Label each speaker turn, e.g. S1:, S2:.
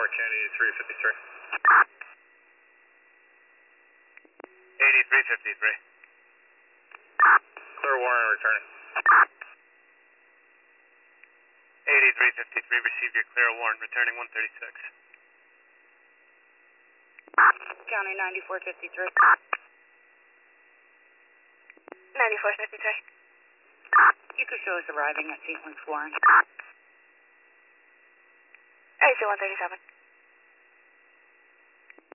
S1: Kennedy 353. 8353. Clear Warren returning. 8353, received your clear Warren, returning 136.
S2: County 9453.
S3: 9453.
S2: You could show us arriving at St. Luke's Warren.
S3: AC 137.